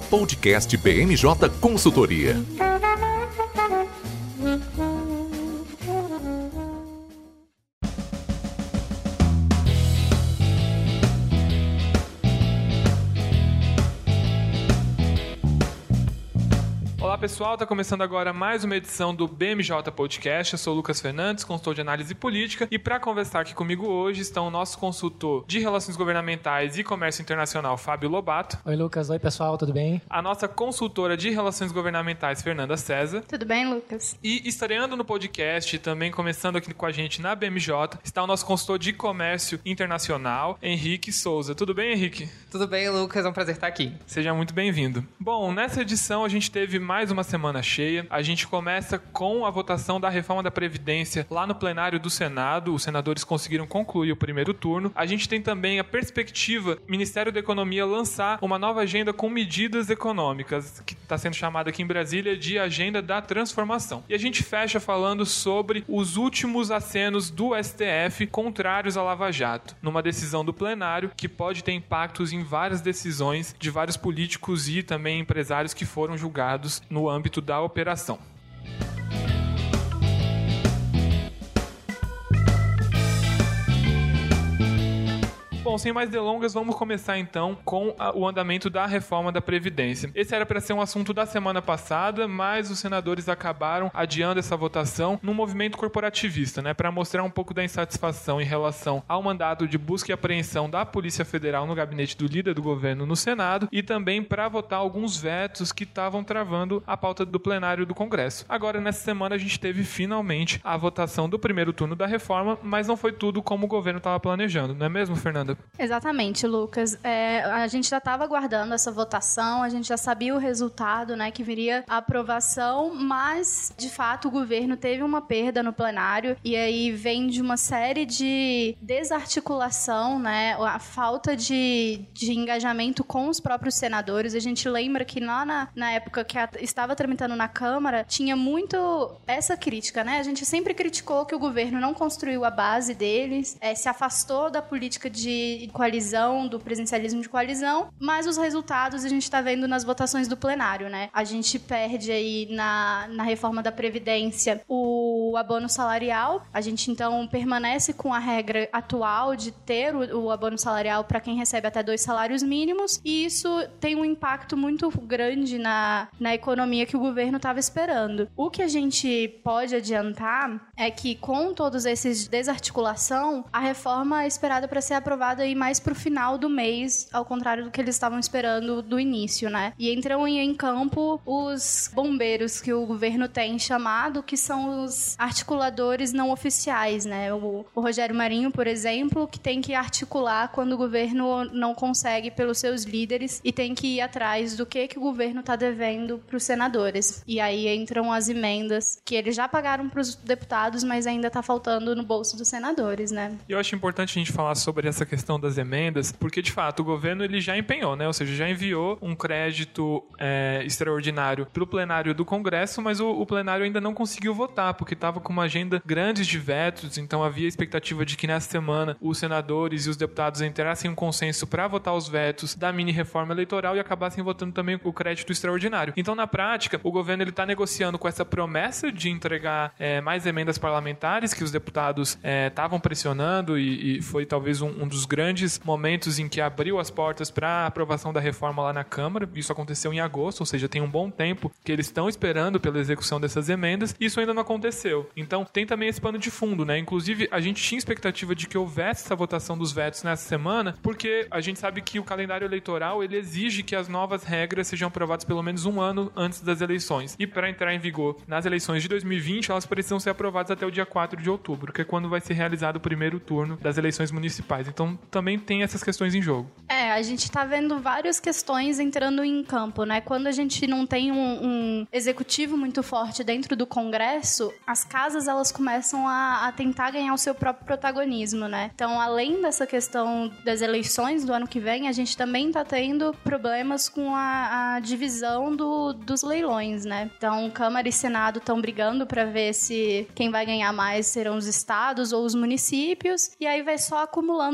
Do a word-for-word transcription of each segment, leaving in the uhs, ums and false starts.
Podcast B M J Consultoria. Olá pessoal, está começando agora mais uma edição do B M J Podcast. Eu sou o Lucas Fernandes, consultor de análise política, e para conversar aqui comigo hoje estão o nosso consultor de relações governamentais e comércio internacional, Fábio Lobato. Oi Lucas, oi pessoal, tudo bem? A nossa consultora de relações governamentais, Fernanda César. Tudo bem, Lucas? E estreando no podcast, também começando aqui com a gente na B M J, está o nosso consultor de comércio internacional, Henrique Souza. Tudo bem, Henrique? Tudo bem, Lucas, é um prazer estar aqui. Seja muito bem-vindo. Bom, nessa edição a gente teve mais uma semana cheia. A gente começa com a votação da reforma da Previdência lá no plenário do Senado. Os senadores conseguiram concluir o primeiro turno. A gente tem também a perspectiva Ministério da Economia lançar uma nova agenda com medidas econômicas, que está sendo chamada aqui em Brasília de Agenda da Transformação. E a gente fecha falando sobre os últimos acenos do S T F contrários à Lava Jato, numa decisão do plenário que pode ter impactos em várias decisões de vários políticos e também empresários que foram julgados no âmbito da operação. Bom, sem mais delongas, vamos começar então com a, o andamento da reforma da Previdência. Esse era para ser um assunto da semana passada, mas os senadores acabaram adiando essa votação num movimento corporativista, né, para mostrar um pouco da insatisfação em relação ao mandado de busca e apreensão da Polícia Federal no gabinete do líder do governo no Senado e também para votar alguns vetos que estavam travando a pauta do plenário do Congresso. Agora, nessa semana, a gente teve finalmente a votação do primeiro turno da reforma, mas não foi tudo como o governo estava planejando, não é mesmo, Fernanda? Exatamente, Lucas. É, a gente já estava aguardando essa votação, a gente já sabia o resultado, né, que viria a aprovação, mas, de fato, o governo teve uma perda no plenário e aí vem de uma série de desarticulação, né, a falta de, de engajamento com os próprios senadores. A gente lembra que lá na, na época que a, estava tramitando na Câmara, tinha muito essa crítica, né? A gente sempre criticou que o governo não construiu a base deles, é, se afastou da política de coalizão, do presidencialismo de coalizão, mas os resultados a gente está vendo nas votações do plenário, né? A gente perde aí na, na reforma da Previdência o abono salarial, a gente então permanece com a regra atual de ter o, o abono salarial para quem recebe até dois salários mínimos, e isso tem um impacto muito grande na, na economia que o governo estava esperando. O que a gente pode adiantar é que com todos esses desarticulação, a reforma é esperada para ser aprovada aí mais pro final do mês, ao contrário do que eles estavam esperando do início, né? E entram em, em campo os bombeiros que o governo tem chamado, que são os articuladores não oficiais, né? O, o Rogério Marinho, por exemplo, que tem que articular quando o governo não consegue pelos seus líderes e tem que ir atrás do que, que o governo tá devendo pros senadores. E aí entram as emendas que eles já pagaram pros deputados, mas ainda tá faltando no bolso dos senadores, né? Eu acho importante a gente falar sobre essa questão das emendas, porque de fato o governo ele já empenhou, né? Ou seja, já enviou um crédito é, extraordinário para o plenário do Congresso, mas o, o plenário ainda não conseguiu votar, porque estava com uma agenda grande de vetos, então havia expectativa de que nessa semana os senadores e os deputados entrassem em um consenso para votar os vetos da mini-reforma eleitoral e acabassem votando também o crédito extraordinário. Então, na prática, o governo está negociando com essa promessa de entregar é, mais emendas parlamentares que os deputados estavam é, pressionando e, e foi talvez um, um dos grandes momentos em que abriu as portas para a aprovação da reforma lá na Câmara. Isso aconteceu em agosto, ou seja, tem um bom tempo que eles estão esperando pela execução dessas emendas. Isso ainda não aconteceu. Então, tem também esse pano de fundo, né? Inclusive, a gente tinha expectativa de que houvesse essa votação dos vetos nessa semana, porque a gente sabe que o calendário eleitoral, ele exige que as novas regras sejam aprovadas pelo menos um ano antes das eleições. E para entrar em vigor nas eleições de dois mil e vinte, elas precisam ser aprovadas até o dia quatro de outubro, que é quando vai ser realizado o primeiro turno das eleições municipais. Então, também tem essas questões em jogo. É, a gente tá vendo várias questões entrando em campo, né? Quando a gente não tem um, um executivo muito forte dentro do Congresso, as casas, elas começam a, a tentar ganhar o seu próprio protagonismo, né? Então, além dessa questão das eleições do ano que vem, a gente também tá tendo problemas com a, a divisão do, dos leilões, né? Então, Câmara e Senado estão brigando para ver se quem vai ganhar mais serão os estados ou os municípios, e aí vai só acumulando problemas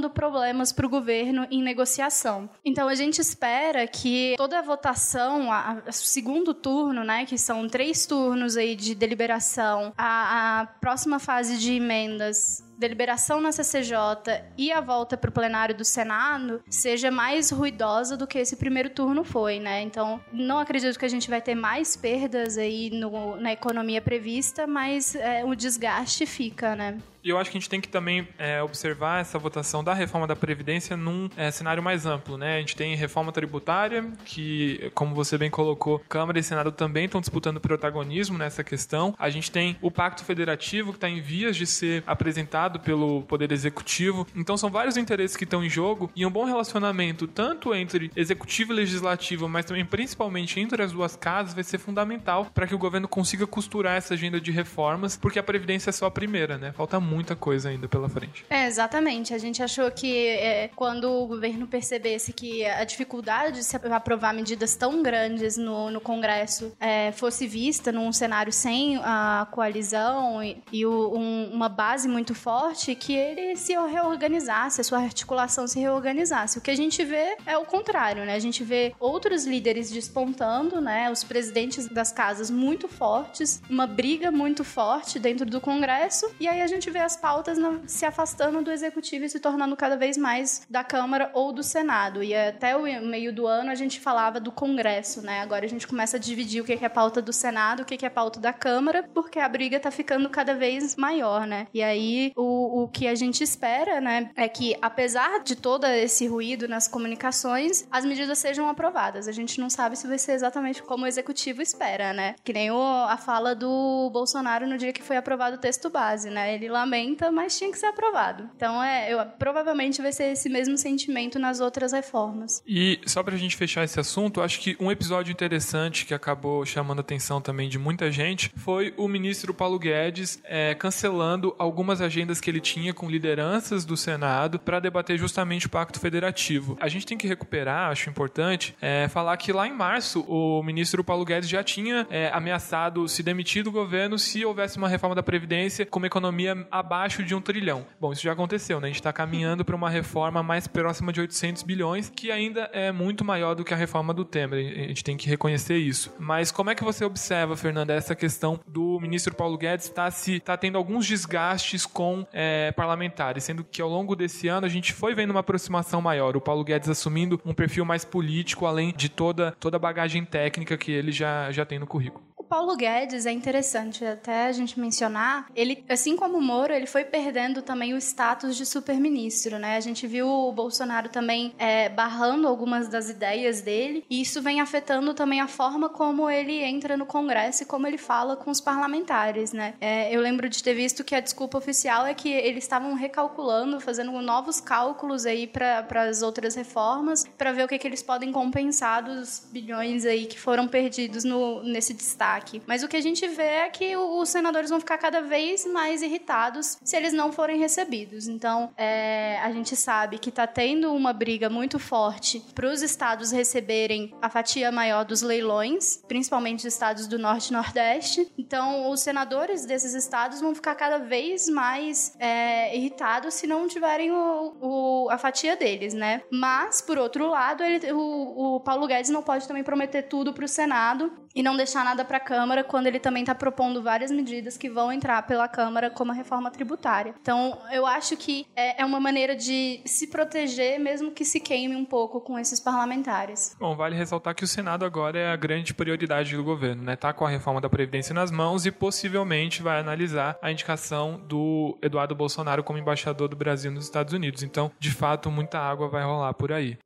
problemas para o governo em negociação. Então, a gente espera que toda a votação, a, a segundo turno, né, que são três turnos aí de deliberação, a, a próxima fase de emendas, deliberação na C C J e a volta para o plenário do Senado seja mais ruidosa do que esse primeiro turno foi, né? Então, não acredito que a gente vai ter mais perdas aí no, na economia prevista, mas é, o desgaste fica, né? E eu acho que a gente tem que também é, observar essa votação da reforma da Previdência num é, cenário mais amplo, né? A gente tem reforma tributária, que, como você bem colocou, Câmara e Senado também estão disputando protagonismo nessa questão. A gente tem o Pacto Federativo, que está em vias de ser apresentado pelo Poder Executivo. Então, são vários interesses que estão em jogo e um bom relacionamento, tanto entre Executivo e Legislativo, mas também, principalmente, entre as duas casas, vai ser fundamental para que o governo consiga costurar essa agenda de reformas, porque a Previdência é só a primeira, né? Falta muito muita coisa ainda pela frente. É, exatamente. A gente achou que é, quando o governo percebesse que a dificuldade de se aprovar medidas tão grandes no, no Congresso é, fosse vista num cenário sem a coalizão e, e o, um, uma base muito forte, que ele se reorganizasse, a sua articulação se reorganizasse. O que a gente vê é o contrário, né? A gente vê outros líderes despontando, né? Os presidentes das casas muito fortes, uma briga muito forte dentro do Congresso, e aí a gente vê as pautas se afastando do Executivo e se tornando cada vez mais da Câmara ou do Senado. E até o meio do ano a gente falava do Congresso, né? Agora a gente começa a dividir o que é pauta do Senado, o que é pauta da Câmara, porque a briga tá ficando cada vez maior, né? E aí o, o que a gente espera, né, é que apesar de todo esse ruído nas comunicações, as medidas sejam aprovadas. A gente não sabe se vai ser exatamente como o Executivo espera, né? Que nem o, a fala do Bolsonaro no dia que foi aprovado o texto base, né? Ele lamenta, mas tinha que ser aprovado. Então, é, eu, provavelmente vai ser esse mesmo sentimento nas outras reformas. E só pra gente fechar esse assunto, acho que um episódio interessante que acabou chamando a atenção também de muita gente foi o ministro Paulo Guedes é, cancelando algumas agendas que ele tinha com lideranças do Senado para debater justamente o Pacto Federativo. A gente tem que recuperar, acho importante, é, falar que lá em março o ministro Paulo Guedes já tinha é, ameaçado se demitir do governo se houvesse uma reforma da Previdência com uma economia abaixo de um trilhão. Bom, isso já aconteceu, né? A gente está caminhando para uma reforma mais próxima de oitocentos bilhões, que ainda é muito maior do que a reforma do Temer. A gente tem que reconhecer isso. Mas como é que você observa, Fernanda, essa questão do ministro Paulo Guedes estar tá se, tá tendo alguns desgastes com é, parlamentares, sendo que ao longo desse ano a gente foi vendo uma aproximação maior, o Paulo Guedes assumindo um perfil mais político, além de toda, toda a bagagem técnica que ele já, já tem no currículo. Paulo Guedes é interessante até a gente mencionar, ele, assim como o Moro, ele foi perdendo também o status de super-ministro, né? A gente viu o Bolsonaro também é, barrando algumas das ideias dele, e isso vem afetando também a forma como ele entra no Congresso e como ele fala com os parlamentares, né? É, eu lembro de ter visto que a desculpa oficial é que eles estavam recalculando, fazendo novos cálculos aí para as outras reformas, para ver o que, que eles podem compensar dos bilhões aí que foram perdidos no, nesse destaque. Mas o que a gente vê é que os senadores vão ficar cada vez mais irritados se eles não forem recebidos. Então, é, a gente sabe que está tendo uma briga muito forte para os estados receberem a fatia maior dos leilões, principalmente os estados do Norte e Nordeste. Então, os senadores desses estados vão ficar cada vez mais é, irritados se não tiverem o, o, a fatia deles, né? Mas, por outro lado, ele, o, o Paulo Guedes não pode também prometer tudo para o Senado e não deixar nada para a Câmara, quando ele também está propondo várias medidas que vão entrar pela Câmara, como a reforma tributária. Então, eu acho que é, é uma maneira de se proteger, mesmo que se queime um pouco com esses parlamentares. Bom, vale ressaltar que o Senado agora é a grande prioridade do governo, né? Tá com a reforma da Previdência nas mãos e possivelmente vai analisar a indicação do Eduardo Bolsonaro como embaixador do Brasil nos Estados Unidos. Então, de fato, muita água vai rolar por aí.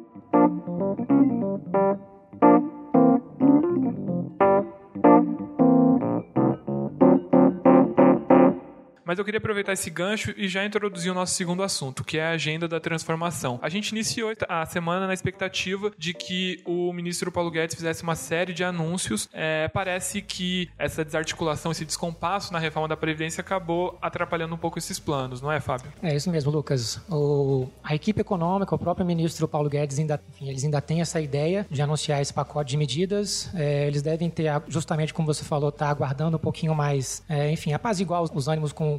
Mas eu queria aproveitar esse gancho e já introduzir o nosso segundo assunto, que é a agenda da transformação. A gente iniciou a semana na expectativa de que o ministro Paulo Guedes fizesse uma série de anúncios. É, parece que essa desarticulação, esse descompasso na reforma da Previdência acabou atrapalhando um pouco esses planos, não é, Fábio? É isso mesmo, Lucas. O, a equipe econômica, o próprio ministro Paulo Guedes, ainda, enfim, eles ainda têm essa ideia de anunciar esse pacote de medidas. É, eles devem ter, justamente como você falou, tá aguardando um pouquinho mais, é, enfim, apaziguar os, os ânimos com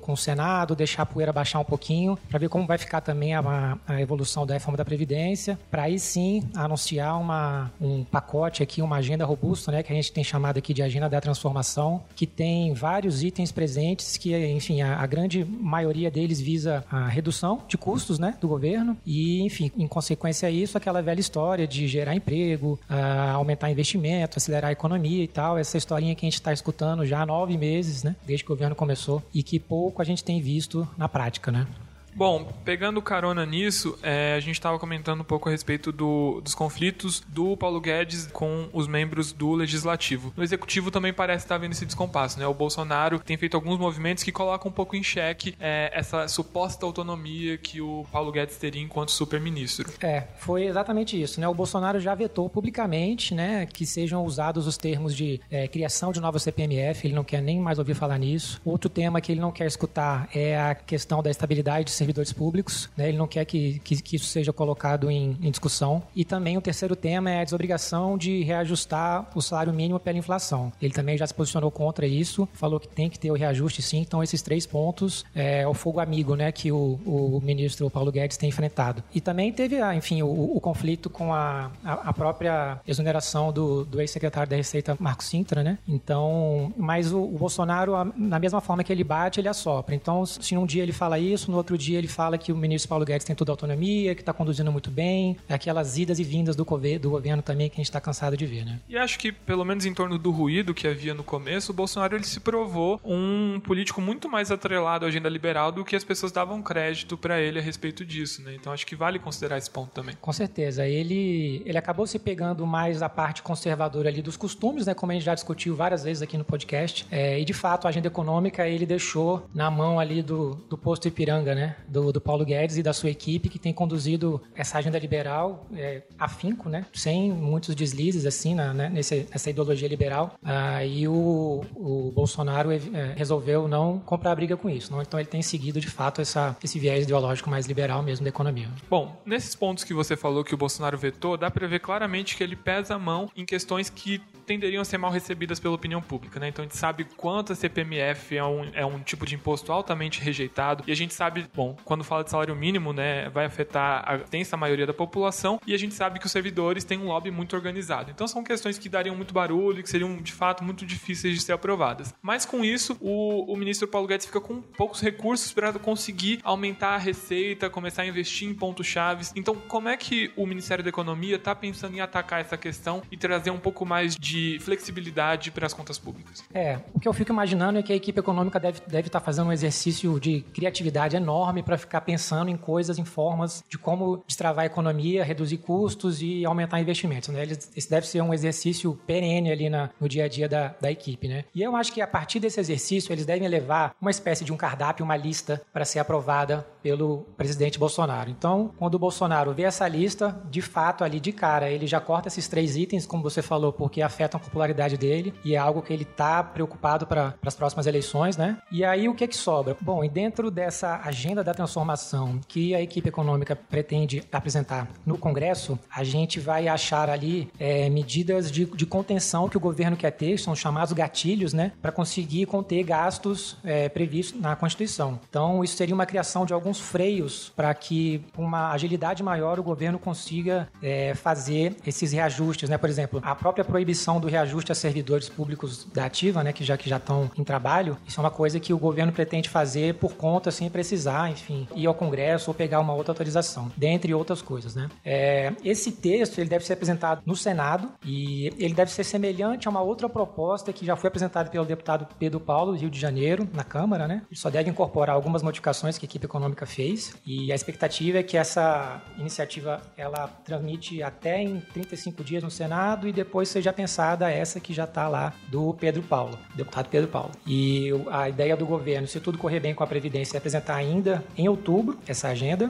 com o Senado, deixar a poeira baixar um pouquinho, para ver como vai ficar também a, a evolução da reforma da Previdência, para aí sim anunciar uma, um pacote aqui, uma agenda robusta, né, que a gente tem chamado aqui de agenda da transformação, que tem vários itens presentes que, enfim, a, a grande maioria deles visa a redução de custos, né, do governo e, enfim, em consequência a isso, aquela velha história de gerar emprego, a aumentar investimento, acelerar a economia e tal, essa historinha que a gente está escutando já há nove meses, né, desde que o governo começou e que pouco a gente tem visto na prática, né? Bom, pegando carona nisso, é, a gente estava comentando um pouco a respeito do, dos conflitos do Paulo Guedes com os membros do Legislativo. No Executivo também parece estar havendo esse descompasso, né? O Bolsonaro tem feito alguns movimentos que colocam um pouco em xeque é, essa suposta autonomia que o Paulo Guedes teria enquanto superministro. É, foi exatamente isso, né? O Bolsonaro já vetou publicamente, né, que sejam usados os termos de é, criação de nova C P M F, ele não quer nem mais ouvir falar nisso. Outro tema que ele não quer escutar é a questão da estabilidade de servidores públicos, né? Ele não quer que, que, que isso seja colocado em, em discussão. E também o terceiro tema é a desobrigação de reajustar o salário mínimo pela inflação. Ele também já se posicionou contra isso, falou que tem que ter o reajuste sim. Então esses três pontos é o fogo amigo, né, que o, o ministro Paulo Guedes tem enfrentado. E também teve, enfim, o, o conflito com a, a, a própria exoneração do, do ex-secretário da Receita, Marco Sintra, né? Então, mas o, o Bolsonaro, na mesma forma que ele bate, ele assopra. Então, se um dia ele fala isso, no outro dia ele fala que o ministro Paulo Guedes tem toda a autonomia, que está conduzindo muito bem, aquelas idas e vindas do, governo, do governo também que a gente está cansado de ver, né? E acho que, pelo menos em torno do ruído que havia no começo, o Bolsonaro ele se provou um político muito mais atrelado à agenda liberal do que as pessoas davam crédito para ele a respeito disso, né? Então acho que vale considerar esse ponto também. Com certeza. Ele, ele acabou se pegando mais a parte conservadora ali dos costumes, né? Como a gente já discutiu várias vezes aqui no podcast. É, e, de fato, a agenda econômica ele deixou na mão ali do, do posto Ipiranga, né? Do, do Paulo Guedes e da sua equipe, que tem conduzido essa agenda liberal é, afinco, né? Sem muitos deslizes, assim, na, né? Nesse, nessa ideologia liberal. Ah, e o, o Bolsonaro é, resolveu não comprar a briga com isso. Não? Então, ele tem seguido, de fato, essa, esse viés ideológico mais liberal mesmo da economia. Bom, nesses pontos que você falou que o Bolsonaro vetou, dá para ver claramente que ele pesa a mão em questões que tenderiam a ser mal recebidas pela opinião pública, né? Então a gente sabe quanto a C P M F é um, é um tipo de imposto altamente rejeitado e a gente sabe, bom, quando fala de salário mínimo, né, vai afetar a extensa maioria da população e a gente sabe que os servidores têm um lobby muito organizado. Então são questões que dariam muito barulho e que seriam, de fato, muito difíceis de ser aprovadas. Mas com isso, o, o ministro Paulo Guedes fica com poucos recursos para conseguir aumentar a receita, começar a investir em pontos-chave. Então, como é que o Ministério da Economia está pensando em atacar essa questão e trazer um pouco mais de flexibilidade para as contas públicas? É, o que eu fico imaginando é que a equipe econômica deve deve estar fazendo um exercício de criatividade enorme para ficar pensando em coisas, em formas de como destravar a economia, reduzir custos e aumentar investimentos, né? Esse deve ser um exercício perene ali na, no dia a dia da, da equipe, né? E eu acho que a partir desse exercício eles devem levar uma espécie de um cardápio, uma lista para ser aprovada pelo presidente Bolsonaro. Então, quando o Bolsonaro vê essa lista, de fato, ali de cara, ele já corta esses três itens, como você falou, porque afetam a popularidade dele e é algo que ele está preocupado para as próximas eleições, né? E aí, o que que sobra? Bom, e dentro dessa agenda da transformação que a equipe econômica pretende apresentar no Congresso, a gente vai achar ali é, medidas de, de contenção que o governo quer ter, são chamados gatilhos, né? Para conseguir conter gastos é, previstos na Constituição. Então, isso seria uma criação de alguns freios para que, com uma agilidade maior, o governo consiga é, fazer esses reajustes, né? Por exemplo, a própria proibição do reajuste a servidores públicos da ativa, né? Que já que já estão em trabalho, isso é uma coisa que o governo pretende fazer por conta, sem precisar, enfim, ir ao Congresso ou pegar uma outra autorização, dentre outras coisas, né? É, esse texto, ele deve ser apresentado no Senado e ele deve ser semelhante a uma outra proposta que já foi apresentada pelo deputado Pedro Paulo, do Rio de Janeiro, na Câmara, né? Ele só deve incorporar algumas modificações que a equipe econômica fez e a expectativa é que essa iniciativa, ela tramite até em trinta e cinco dias no Senado e depois seja pensada essa que já está lá do Pedro Paulo, deputado Pedro Paulo. E a ideia do governo, se tudo correr bem com a Previdência, é apresentar ainda em outubro essa agenda.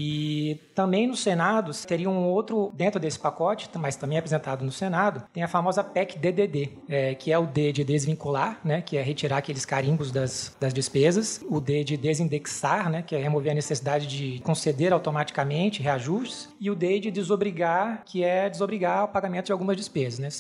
E também no Senado teria um outro, dentro desse pacote, mas também apresentado no Senado, tem a famosa P E C D D D, é, que é o D de desvincular, né, que é retirar aqueles carimbos das, das despesas, o D de desindexar, né, que é remover a necessidade de conceder automaticamente reajustes, e o D de desobrigar, que é desobrigar o pagamento de algumas despesas, né? São esses três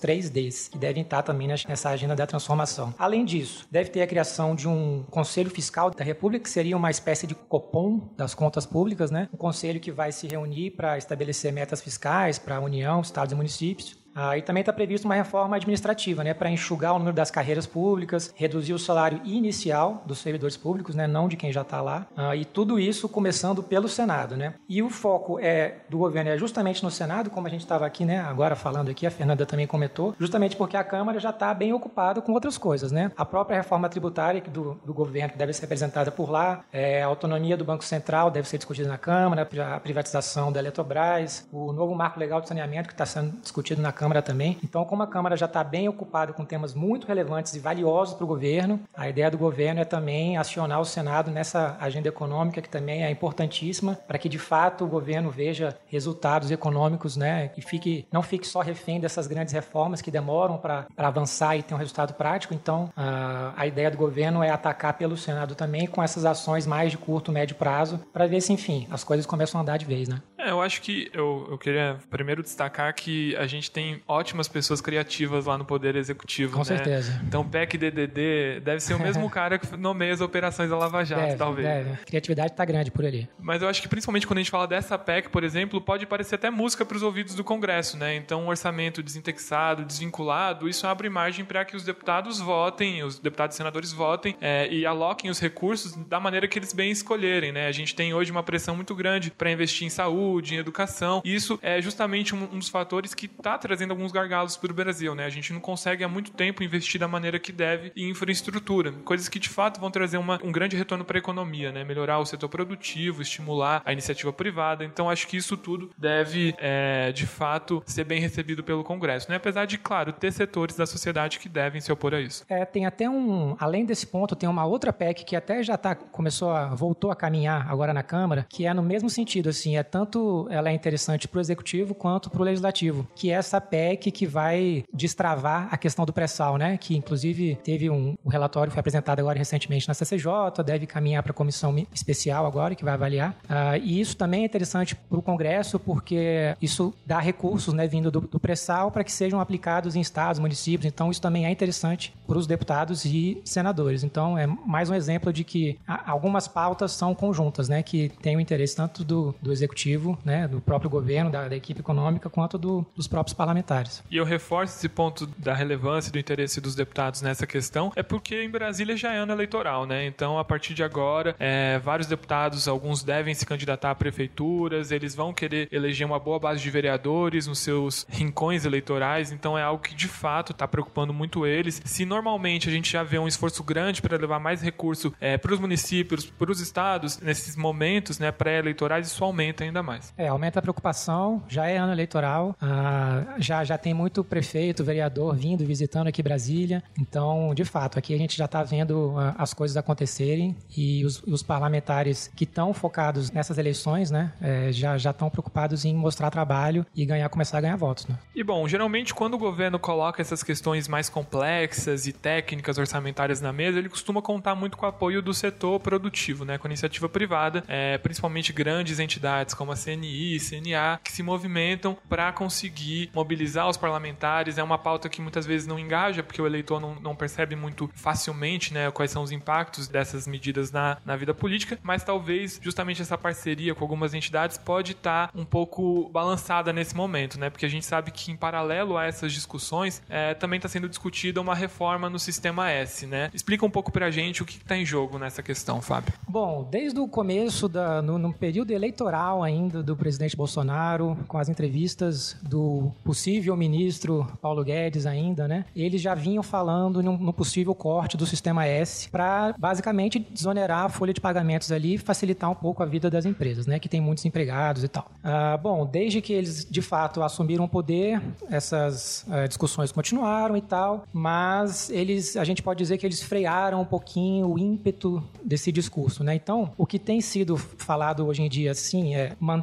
três Ds, que devem estar também nessa agenda da transformação. Além disso, deve ter a criação de um Conselho Fiscal da República, que seria uma espécie de Copom das contas públicas, né? Um conselho que vai se reunir para estabelecer metas fiscais para a União, estados e municípios. Ah, e também está previsto uma reforma administrativa, né, para enxugar o número das carreiras públicas, reduzir o salário inicial dos servidores públicos, né, não de quem já está lá, ah, e tudo isso começando pelo Senado, né? E o foco é do governo é justamente no Senado, como a gente estava aqui, né, agora falando aqui, a Fernanda também comentou, justamente porque a Câmara já está bem ocupada com outras coisas, né? A própria reforma tributária do, do governo que deve ser representada por lá, é, a autonomia do Banco Central deve ser discutida na Câmara, a privatização da Eletrobras, o novo marco legal de saneamento que está sendo discutido na Câmara também. Então, como a Câmara já está bem ocupada com temas muito relevantes e valiosos para o governo, a ideia do governo é também acionar o Senado nessa agenda econômica, que também é importantíssima, para que, de fato, o governo veja resultados econômicos, né, e fique, não fique só refém dessas grandes reformas que demoram para avançar e ter um resultado prático. Então, a, a ideia do governo é atacar pelo Senado também com essas ações mais de curto, médio prazo, para ver se, enfim, as coisas começam a andar de vez, né? É, eu acho que eu, eu queria primeiro destacar que a gente tem ótimas pessoas criativas lá no Poder Executivo, Com né? certeza. Então, P E C D D D deve ser o mesmo cara que nomeia as operações da Lava Jato, deve, talvez. Deve. A criatividade está grande por ali. Mas eu acho que principalmente quando a gente fala dessa P E C, por exemplo, pode parecer até música para os ouvidos do Congresso, né? Então, um orçamento desindexado, desvinculado, isso abre margem para que os deputados votem, os deputados e senadores votem é, e aloquem os recursos da maneira que eles bem escolherem, né? A gente tem hoje uma pressão muito grande para investir em saúde, em educação, e isso é justamente um, um dos fatores que está trazendo alguns gargalos para o Brasil, né? A gente não consegue há muito tempo investir da maneira que deve em infraestrutura, coisas que de fato vão trazer uma, um grande retorno para a economia, né? Melhorar o setor produtivo, estimular a iniciativa privada. Então acho que isso tudo deve é, de fato ser bem recebido pelo Congresso, né? Apesar de, claro, ter setores da sociedade que devem se opor a isso. É, tem até um, além desse ponto, tem uma outra P E C que até já tá, começou a, voltou a caminhar agora na Câmara, que é no mesmo sentido, assim, é tanto ela é interessante para o Executivo quanto para o Legislativo, que é essa P E C que vai destravar a questão do pré-sal, né? Que inclusive teve um, um relatório que foi apresentado agora recentemente na C C J, deve caminhar para a comissão especial agora, que vai avaliar. Uh, e isso também é interessante para o Congresso, porque isso dá recursos, né, vindo do, do pré-sal para que sejam aplicados em estados, municípios. Então isso também é interessante para os deputados e senadores. Então é mais um exemplo de que algumas pautas são conjuntas, né? Que tem o interesse tanto do, do Executivo, né, do próprio governo, da, da equipe econômica, quanto do, dos próprios parlamentares. E eu reforço esse ponto da relevância e do interesse dos deputados nessa questão, é porque em Brasília já é ano eleitoral, né? Então, a partir de agora, é, vários deputados, alguns devem se candidatar a prefeituras, eles vão querer eleger uma boa base de vereadores nos seus rincões eleitorais, então é algo que de fato está preocupando muito eles. Se normalmente a gente já vê um esforço grande para levar mais recurso é, para os municípios, para os estados, nesses momentos, né, pré-eleitorais, isso aumenta ainda mais. É, aumenta a preocupação, já é ano eleitoral, ah, já, já tem muito prefeito, vereador vindo, visitando aqui Brasília, então, de fato, aqui a gente já está vendo ah, as coisas acontecerem e os, os parlamentares que estão focados nessas eleições, né, é, já já estão preocupados em mostrar trabalho e ganhar, começar a ganhar votos, né? E bom, geralmente quando o governo coloca essas questões mais complexas e técnicas orçamentárias na mesa, ele costuma contar muito com o apoio do setor produtivo, né, com a iniciativa privada, é, principalmente grandes entidades como a C N I, C N A, que se movimentam para conseguir mobilizar os parlamentares. É uma pauta que muitas vezes não engaja, porque o eleitor não, não percebe muito facilmente, né, quais são os impactos dessas medidas na, na vida política, mas talvez justamente essa parceria com algumas entidades pode estar um pouco balançada nesse momento, né, porque a gente sabe que em paralelo a essas discussões é, também está sendo discutida uma reforma no Sistema S, né? Explica um pouco pra gente o que está em jogo nessa questão, Fábio. Bom, desde o começo, da, no, no período eleitoral ainda do presidente Bolsonaro, com as entrevistas do possível ministro Paulo Guedes ainda, né? Eles já vinham falando no, no possível corte do Sistema S para basicamente desonerar a folha de pagamentos ali e facilitar um pouco a vida das empresas, né? Que tem muitos empregados e tal. Ah, bom, desde que eles de fato assumiram o poder, essas ah, discussões continuaram e tal, mas eles, a gente pode dizer que eles frearam um pouquinho o ímpeto desse discurso, né? Então, o que tem sido falado hoje em dia, sim, é manter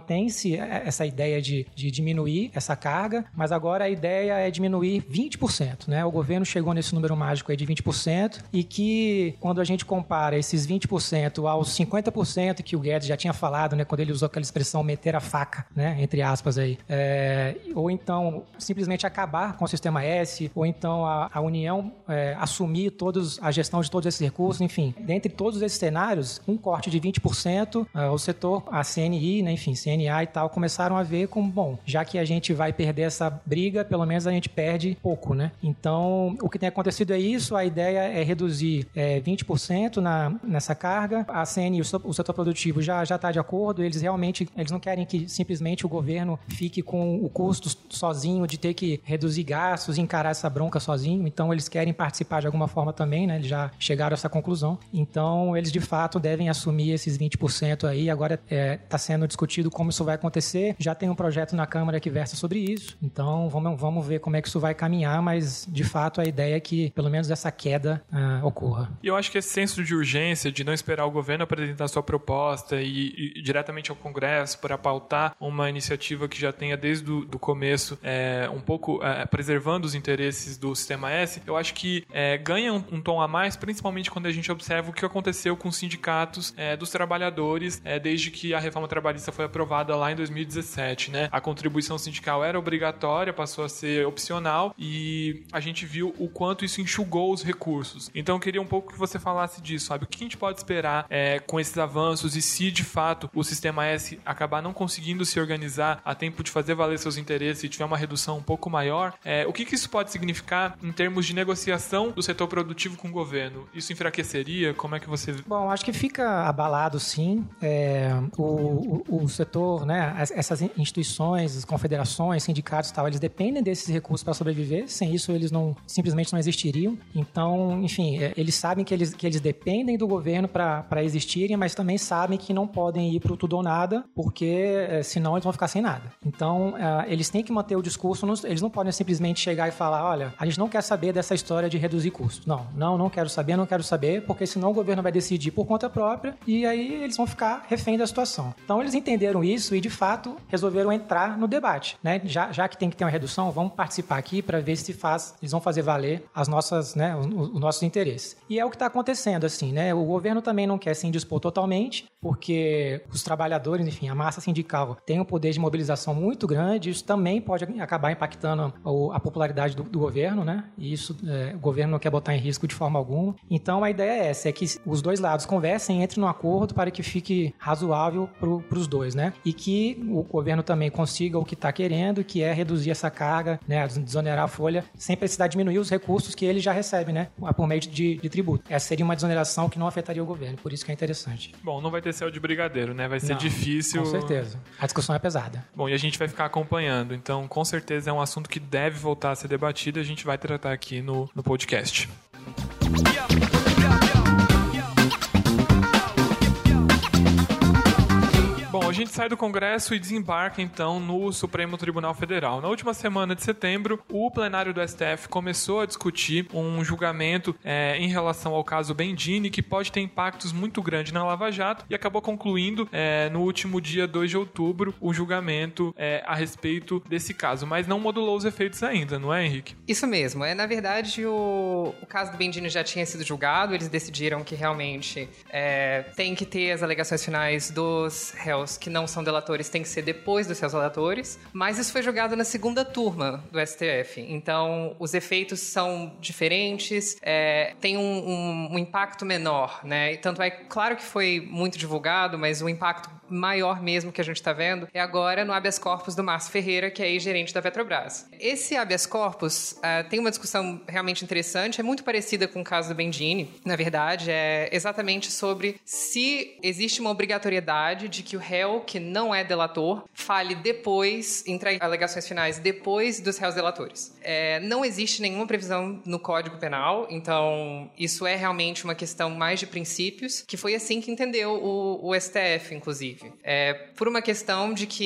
mantém-se essa ideia de, de diminuir essa carga, mas agora a ideia é diminuir vinte por cento, né? O governo chegou nesse número mágico aí de vinte por cento e que, quando a gente compara esses vinte por cento aos cinquenta por cento que o Guedes já tinha falado, né? Quando ele usou aquela expressão meter a faca, né? Entre aspas aí. É, ou então, simplesmente acabar com o Sistema S, ou então a, a União é, assumir todos, a gestão de todos esses recursos, enfim. Dentre todos esses cenários, um corte de vinte por cento, é, o setor, a C N I, né? Enfim, C N A e tal, começaram a ver como, bom, já que a gente vai perder essa briga, pelo menos a gente perde pouco, né? Então, o que tem acontecido é isso, a ideia é reduzir é, vinte por cento na, nessa carga, a C N I, o setor produtivo já já está de acordo, eles realmente, eles não querem que simplesmente o governo fique com o custo sozinho de ter que reduzir gastos e encarar essa bronca sozinho, então eles querem participar de alguma forma também, né? Eles já chegaram a essa conclusão, então eles de fato devem assumir esses vinte por cento aí, agora está é, tá sendo discutido como isso vai acontecer, já tem um projeto na Câmara que versa sobre isso, então vamos, vamos ver como é que isso vai caminhar, mas de fato a ideia é que pelo menos essa queda uh, ocorra. E eu acho que esse senso de urgência, de não esperar o governo apresentar sua proposta e, e diretamente ao Congresso para pautar uma iniciativa que já tenha desde o do começo é, um pouco é, preservando os interesses do Sistema S, eu acho que é, ganha um, um tom a mais, principalmente quando a gente observa o que aconteceu com os sindicatos é, dos trabalhadores é, desde que a reforma trabalhista foi aprovada lá em dois mil e dezessete, né? A contribuição sindical era obrigatória, passou a ser opcional e a gente viu o quanto isso enxugou os recursos. Então eu queria um pouco que você falasse disso, sabe? O que a gente pode esperar é, com esses avanços e se de fato o Sistema S acabar não conseguindo se organizar a tempo de fazer valer seus interesses e tiver uma redução um pouco maior, é, o que, que isso pode significar em termos de negociação do setor produtivo com o governo? Isso enfraqueceria? Como é que você... Bom, acho que fica abalado sim. É, o, o, o setor, né, essas instituições, as confederações, sindicatos e tal, eles dependem desses recursos para sobreviver, sem isso eles não, simplesmente não existiriam. Então, enfim, eles sabem que eles, que eles dependem do governo para existirem, mas também sabem que não podem ir para o tudo ou nada, porque senão eles vão ficar sem nada. Então, eles têm que manter o discurso, eles não podem simplesmente chegar e falar, olha, a gente não quer saber dessa história de reduzir custos. Não, não, não quero saber, não quero saber, porque senão o governo vai decidir por conta própria e aí eles vão ficar refém da situação. Então, eles entenderam isso e, de fato, resolveram entrar no debate, né? Já, já que tem que ter uma redução, vamos participar aqui para ver se faz, eles vão fazer valer as nossas, né, os, os nossos interesses. E é o que está acontecendo, assim, né? O governo também não quer se indispor totalmente, porque os trabalhadores, enfim, a massa sindical tem um poder de mobilização muito grande, isso também pode acabar impactando a popularidade do, do governo, né? E isso é, o governo não quer botar em risco de forma alguma. Então, a ideia é essa, é que os dois lados conversem, entrem num acordo para que fique razoável para os dois, né? E que o governo também consiga o que está querendo, que é reduzir essa carga, né? Desonerar a folha, sem precisar diminuir os recursos que ele já recebe, né? Por meio de, de tributo. Essa seria uma desoneração que não afetaria o governo, por isso que é interessante. Bom, não vai ter céu de brigadeiro, né? Vai ser não, difícil. Com certeza. A discussão é pesada. Bom, e a gente vai ficar acompanhando, então com certeza é um assunto que deve voltar a ser debatido e a gente vai tratar aqui no, no podcast. Bom, a gente sai do Congresso e desembarca, então, no Supremo Tribunal Federal. Na última semana de setembro, o plenário do S T F começou a discutir um julgamento é, em relação ao caso Bendini, que pode ter impactos muito grandes na Lava Jato, e acabou concluindo, é, no último dia dois de outubro, o julgamento é, a respeito desse caso. Mas não modulou os efeitos ainda, não é, Henrique? Isso mesmo. É, na verdade, o, o caso do Bendini já tinha sido julgado, eles decidiram que realmente é, tem que ter as alegações finais dos réus que não são delatores, tem que ser depois dos seus relatores, mas isso foi julgado na segunda turma do S T F, então os efeitos são diferentes, é, tem um, um, um impacto menor, né? E tanto é, claro que foi muito divulgado, mas o impacto maior mesmo que a gente está vendo é agora no habeas corpus do Márcio Ferreira, que é ex-gerente da Petrobras. Esse habeas corpus uh, tem uma discussão realmente interessante, é muito parecida com o caso do Bendini, na verdade, é exatamente sobre se existe uma obrigatoriedade de que o réu que não é delator fale depois, entregue alegações finais depois dos réus delatores. É, não existe nenhuma previsão no Código Penal, então isso é realmente uma questão mais de princípios, que foi assim que entendeu o, o S T F, inclusive. É, por uma questão de que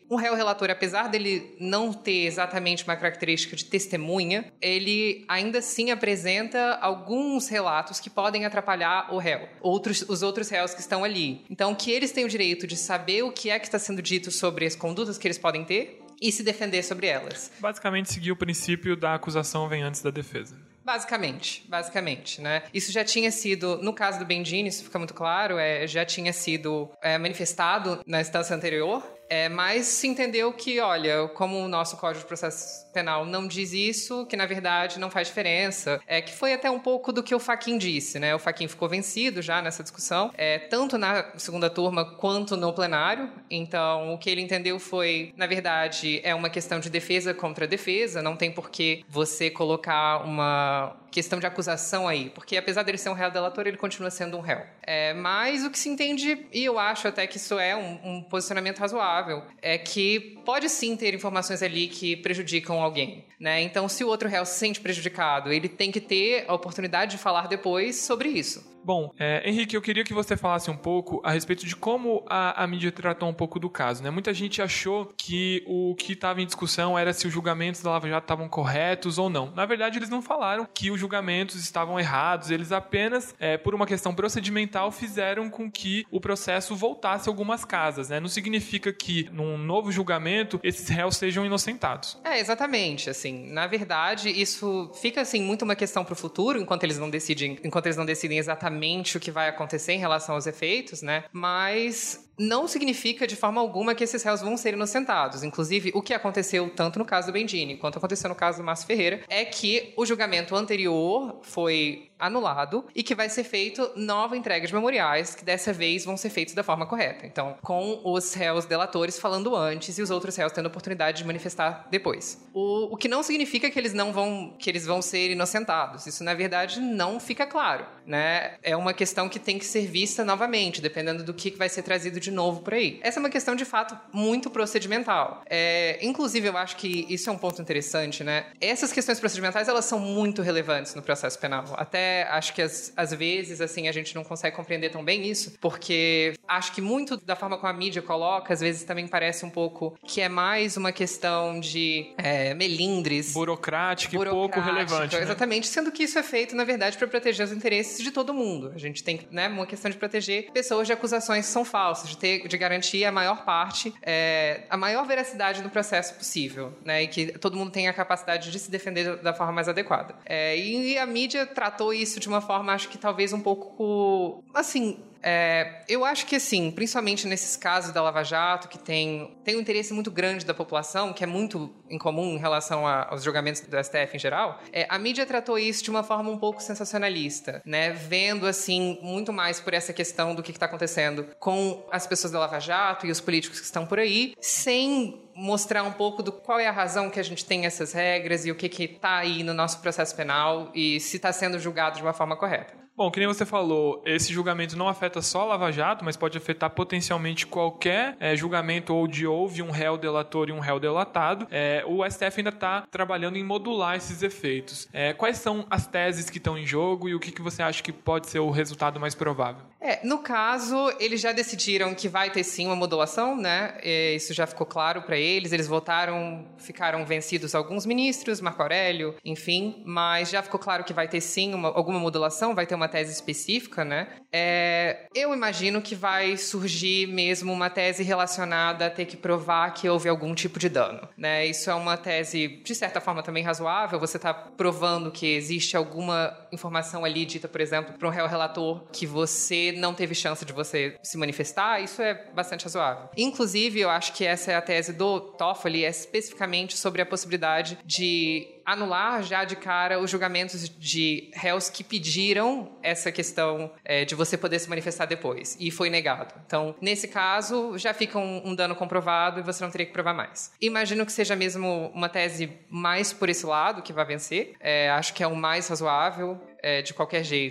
um réu relator, apesar dele não ter exatamente uma característica de testemunha, ele ainda assim apresenta alguns relatos que podem atrapalhar o réu, outros, os outros réus que estão ali. Então, que eles têm o direito de saber o que é que está sendo dito sobre as condutas que eles podem ter e se defender sobre elas. Basicamente, seguir o princípio da acusação vem antes da defesa. Basicamente, basicamente, né? Isso já tinha sido, no caso do Bendini, isso fica muito claro, é, já tinha sido é, manifestado na instância anterior, é, mas se entendeu que, olha, como o nosso Código de Processo Penal não diz isso, que na verdade não faz diferença, é que foi até um pouco do que o Fachin disse, né? O Fachin ficou vencido já nessa discussão, é, tanto na segunda turma quanto no plenário. Então, o que ele entendeu foi, na verdade, é uma questão de defesa contra defesa, não tem por que você colocar uma questão de acusação aí, porque apesar dele ser um réu delator, ele continua sendo um réu. É, mas o que se entende, e eu acho até que isso é um, um posicionamento razoável, é que pode sim ter informações ali que prejudicam alguém, né? Então, se o outro réu se sente prejudicado, ele tem que ter a oportunidade de falar depois sobre isso. Bom, é, Henrique, eu queria que você falasse um pouco a respeito de como a, a mídia tratou um pouco do caso, né? Muita gente achou que o que estava em discussão era se os julgamentos da Lava Jato estavam corretos ou não. Na verdade, eles não falaram que os julgamentos estavam errados, eles apenas, é, por uma questão procedimental, fizeram com que o processo voltasse a algumas casas, né? Não significa que, num novo julgamento, esses réus sejam inocentados. É, exatamente, assim, na verdade, isso fica, assim, muito uma questão para o futuro, enquanto eles não decidem, enquanto eles não decidem exatamente o que vai acontecer em relação aos efeitos, né? Mas não significa de forma alguma que esses réus vão ser inocentados. Inclusive, o que aconteceu tanto no caso do Bendini quanto aconteceu no caso do Márcio Ferreira é que o julgamento anterior foi anulado e que vai ser feito nova entrega de memoriais, que dessa vez vão ser feitos da forma correta. Então, com os réus delatores falando antes e os outros réus tendo a oportunidade de manifestar depois. O, o que não significa que eles não vão, que eles vão ser inocentados. Isso, na verdade, não fica claro, né? É uma questão que tem que ser vista novamente, dependendo do que vai ser trazido de novo por aí. Essa é uma questão, de fato, muito procedimental. É, inclusive, eu acho que isso é um ponto interessante, né? Essas questões procedimentais, elas são muito relevantes no processo penal. Até acho que às, às vezes, assim, a gente não consegue compreender tão bem isso, porque acho que muito da forma como a mídia coloca, às vezes também parece um pouco que é mais uma questão de é, melindres. Burocrática e pouco relevante. Né? Exatamente, sendo que isso é feito, na verdade, para proteger os interesses de todo mundo. A gente tem, né, uma questão de proteger pessoas de acusações que são falsas, de, ter, de garantir a maior parte, é, a maior veracidade do processo possível, né, e que todo mundo tenha a capacidade de se defender da forma mais adequada. É, e a mídia tratou isso de uma forma, acho que talvez um pouco, assim... É, eu acho que, assim, principalmente nesses casos da Lava Jato, que tem, tem um interesse muito grande da população, que é muito incomum em relação a, aos julgamentos do S T F em geral, é, a mídia tratou isso de uma forma um pouco sensacionalista, né? Vendo, assim, muito mais por essa questão do que está acontecendo com as pessoas da Lava Jato e os políticos que estão por aí, sem mostrar um pouco do qual é a razão que a gente tem essas regras e o que está aí no nosso processo penal e se está sendo julgado de uma forma correta. Bom, que nem você falou, esse julgamento não afeta só a Lava Jato, mas pode afetar potencialmente qualquer é, julgamento onde houve um réu delator e um réu delatado. É, o S T F ainda está trabalhando em modular esses efeitos. É, quais são as teses que estão em jogo e o que, que você acha que pode ser o resultado mais provável? É, no caso, eles já decidiram que vai ter sim uma modulação, né? E isso já ficou claro para eles. Eles votaram, ficaram vencidos alguns ministros, Marco Aurélio, enfim, mas já ficou claro que vai ter sim uma, alguma modulação, vai ter uma tese específica, né? É, eu imagino que vai surgir mesmo uma tese relacionada a ter que provar que houve algum tipo de dano, né? Isso é uma tese, de certa forma, também razoável. Você está provando que existe alguma informação ali dita, por exemplo, para um réu relator que você não teve chance de você se manifestar, isso é bastante razoável. Inclusive, eu acho que essa é a tese do Toffoli, é especificamente sobre a possibilidade de anular já de cara os julgamentos de réus que pediram essa questão é, de você poder se manifestar depois, e foi negado. Então, nesse caso, já fica um, um dano comprovado e você não teria que provar mais. Imagino que seja mesmo uma tese mais por esse lado que vai vencer, é, acho que é o mais razoável, é, de qualquer jeito.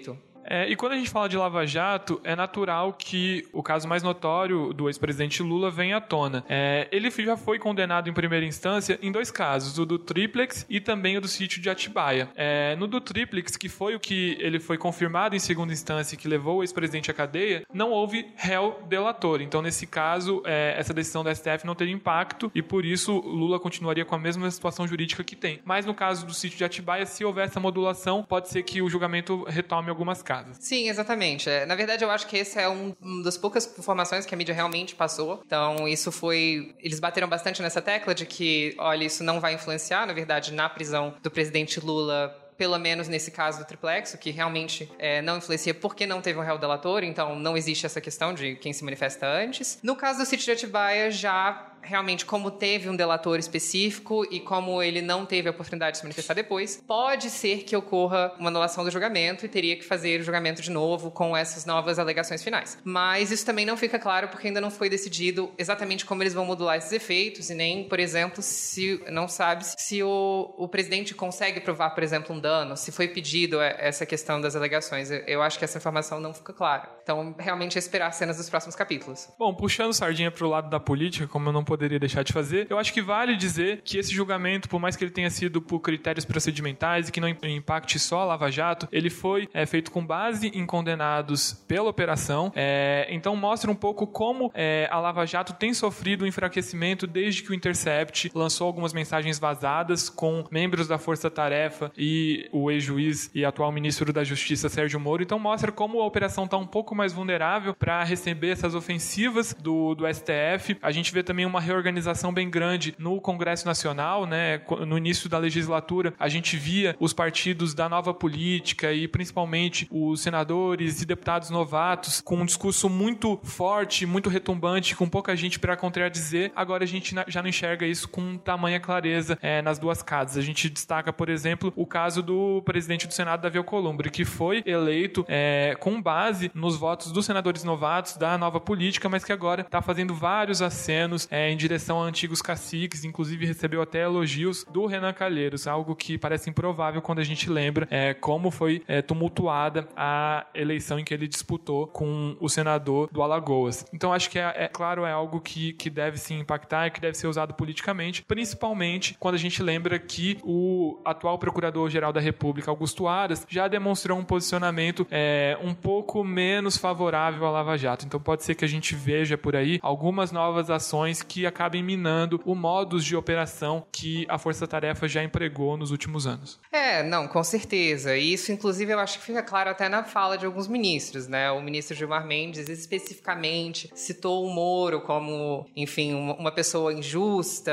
É, e quando a gente fala de Lava Jato, é natural que o caso mais notório do ex-presidente Lula venha à tona. É, ele já foi condenado em primeira instância em dois casos, o do Triplex e também o do sítio de Atibaia. É, no do Triplex, que foi o que ele foi confirmado em segunda instância e que levou o ex-presidente à cadeia, não houve réu delator. Então, nesse caso, é, essa decisão da S T F não teria impacto e, por isso, Lula continuaria com a mesma situação jurídica que tem. Mas no caso do sítio de Atibaia, se houver essa modulação, pode ser que o julgamento retome algumas casas. Sim, exatamente. É, na verdade, eu acho que esse é um, um das poucas informações que a mídia realmente passou. Então, isso foi... Eles bateram bastante nessa tecla de que, olha, isso não vai influenciar, na verdade, na prisão do presidente Lula, pelo menos nesse caso do Triplexo, que realmente é, não influencia porque não teve um réu delator, então não existe essa questão de quem se manifesta antes. No caso do sítio de Atibaia, já realmente, como teve um delator específico e como ele não teve a oportunidade de se manifestar depois, pode ser que ocorra uma anulação do julgamento e teria que fazer o julgamento de novo com essas novas alegações finais. Mas isso também não fica claro porque ainda não foi decidido exatamente como eles vão modular esses efeitos e nem, por exemplo, se não sabe se o, o presidente consegue provar, por exemplo, um dano, se foi pedido essa questão das alegações. Eu acho que essa informação não fica clara. Então, realmente é esperar cenas dos próximos capítulos. Bom, puxando sardinha pro lado da política, como eu não poderia deixar de fazer, eu acho que vale dizer que esse julgamento, por mais que ele tenha sido por critérios procedimentais e que não impacte só a Lava Jato, ele foi é, feito com base em condenados pela operação. É, então mostra um pouco como é, a Lava Jato tem sofrido um enfraquecimento desde que o Intercept lançou algumas mensagens vazadas com membros da Força Tarefa e o ex-juiz e atual ministro da Justiça, Sérgio Moro. Então mostra como a operação está um pouco mais vulnerável para receber essas ofensivas do, do S T F. A gente vê também uma reorganização bem grande no Congresso Nacional, né? No início da legislatura, a gente via os partidos da nova política e principalmente os senadores e deputados novatos com um discurso muito forte, muito retumbante, com pouca gente para contradizer. Agora a gente já não enxerga isso com tamanha clareza é, nas duas casas. A gente destaca, por exemplo, o caso do presidente do Senado, Davi Alcolumbre, que foi eleito é, com base nos votos dos senadores novatos da nova política, mas que agora está fazendo vários acenos é, em direção a antigos caciques, inclusive recebeu até elogios do Renan Calheiros, algo que parece improvável quando a gente lembra é, como foi é, tumultuada a eleição em que ele disputou com o senador do Alagoas. Então acho que é, é claro, é algo que, que deve se impactar e que deve ser usado politicamente, principalmente quando a gente lembra que o atual procurador-geral da República, Augusto Aras, já demonstrou um posicionamento é, um pouco menos favorável à Lava Jato. Então pode ser que a gente veja por aí algumas novas ações que acabem minando o modus de operação que a Força Tarefa já empregou nos últimos anos. É, não, com certeza. E isso, inclusive, eu acho que fica claro até na fala de alguns ministros, né? O ministro Gilmar Mendes, especificamente, citou o Moro como, enfim, uma pessoa injusta.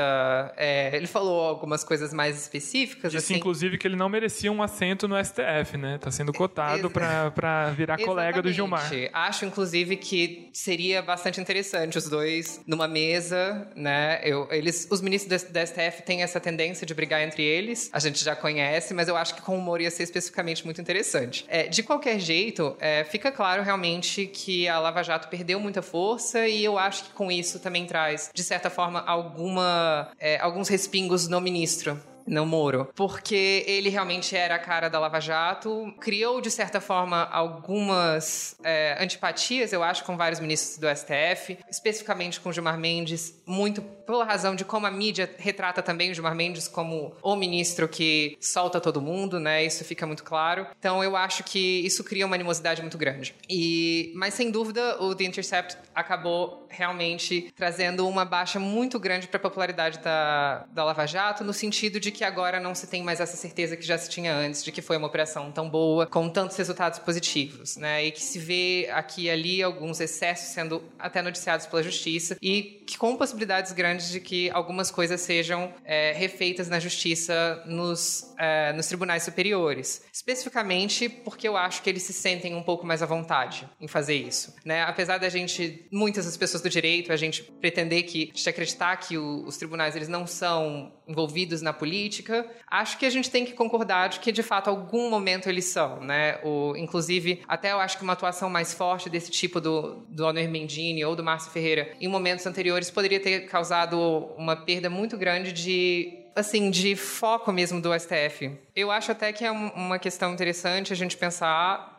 É, ele falou algumas coisas mais específicas. Disse, assim, inclusive, que ele não merecia um assento no S T F, né? Tá sendo cotado para para virar colega do Gilmar. Acho, inclusive, que seria bastante interessante os dois numa mesa, né? Eu, eles, os ministros da S T F têm essa tendência de brigar entre eles, a gente já conhece, mas eu acho que com o Moro ia ser especificamente muito interessante. É, de qualquer jeito, é, fica claro realmente que a Lava Jato perdeu muita força e eu acho que com isso também traz, de certa forma, alguma, é, alguns respingos no ministro. Não Moro, porque ele realmente era a cara da Lava Jato, criou, de certa forma, algumas é, antipatias, eu acho, com vários ministros do S T F, especificamente com o Gilmar Mendes, muito pela razão de como a mídia retrata também o Gilmar Mendes como o ministro que solta todo mundo, né? Isso fica muito claro. Então, eu acho que isso cria uma animosidade muito grande. E, mas, sem dúvida, o The Intercept acabou realmente trazendo uma baixa muito grande para a popularidade da, da Lava Jato, no sentido de que agora não se tem mais essa certeza que já se tinha antes, de que foi uma operação tão boa, com tantos resultados positivos, né? E que se vê aqui e ali alguns excessos sendo até noticiados pela justiça e que com possibilidades grandes de que algumas coisas sejam é, refeitas na justiça nos, é, nos tribunais superiores. Especificamente porque eu acho que eles se sentem um pouco mais à vontade em fazer isso, né? Apesar da gente, muitas das pessoas do direito, a gente pretender que, a gente acreditar que o, os tribunais eles não são envolvidos na política, acho que a gente tem que concordar de que, de fato, algum momento eles são, né? O, inclusive, até eu acho que uma atuação mais forte desse tipo do, do Onir Mendini ou do Márcio Ferreira em momentos anteriores poderia ter causado uma perda muito grande de, assim, de foco mesmo do S T F. Eu acho até que é uma questão interessante a gente pensar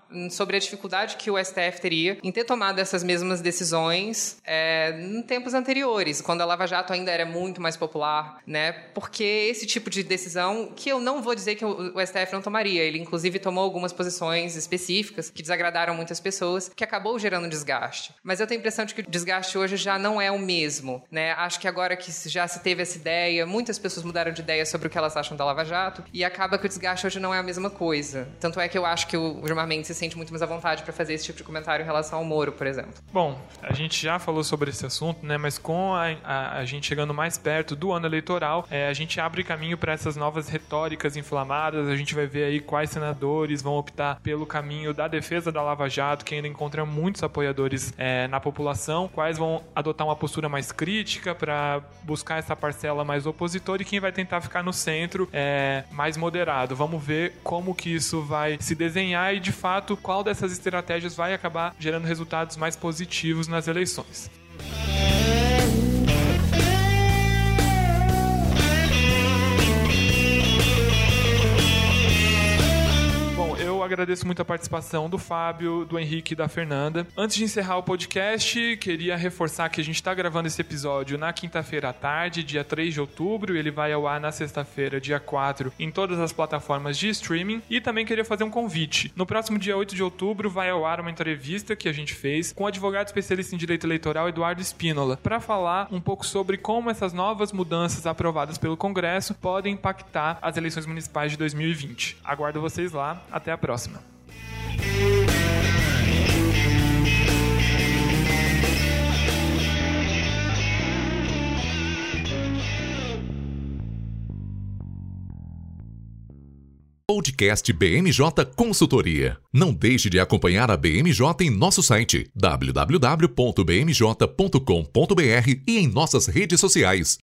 sobre a dificuldade que o S T F teria em ter tomado essas mesmas decisões é, em tempos anteriores, quando a Lava Jato ainda era muito mais popular, né? Porque esse tipo de decisão, que eu não vou dizer que o S T F não tomaria, ele inclusive tomou algumas posições específicas que desagradaram muitas pessoas, que acabou gerando desgaste. Mas eu tenho a impressão de que o desgaste hoje já não é o mesmo, né? Acho que agora que já se teve essa ideia, muitas pessoas mudaram de ideia sobre o que elas acham da Lava Jato, e acaba que o desgaste hoje não é a mesma coisa. Tanto é que eu acho que o Gilmar Mendes se sente muito mais à vontade para fazer esse tipo de comentário em relação ao Moro, por exemplo. Bom, a gente já falou sobre esse assunto, né? Mas com a, a, a gente chegando mais perto do ano eleitoral, é, a gente abre caminho para essas novas retóricas inflamadas. A gente vai ver aí quais senadores vão optar pelo caminho da defesa da Lava Jato, que ainda encontra muitos apoiadores é, na população, quais vão adotar uma postura mais crítica para buscar essa parcela mais opositora, e quem vai tentar ficar no centro é, mais moderado. Vamos ver como que isso vai se desenhar e, de fato, qual dessas estratégias vai acabar gerando resultados mais positivos nas eleições. Agradeço muito a participação do Fábio, do Henrique e da Fernanda. Antes de encerrar o podcast, queria reforçar que a gente está gravando esse episódio na quinta-feira à tarde, dia três de outubro, e ele vai ao ar na sexta-feira, dia quatro, em todas as plataformas de streaming. E também queria fazer um convite. No próximo dia oito de outubro vai ao ar uma entrevista que a gente fez com o advogado especialista em direito eleitoral Eduardo Spínola, para falar um pouco sobre como essas novas mudanças aprovadas pelo Congresso podem impactar as eleições municipais de dois mil e vinte. Aguardo vocês lá. Até a próxima. Podcast B M J Consultoria. Não deixe de acompanhar a B M J em nosso site w w w ponto b m j ponto com ponto b r e em nossas redes sociais.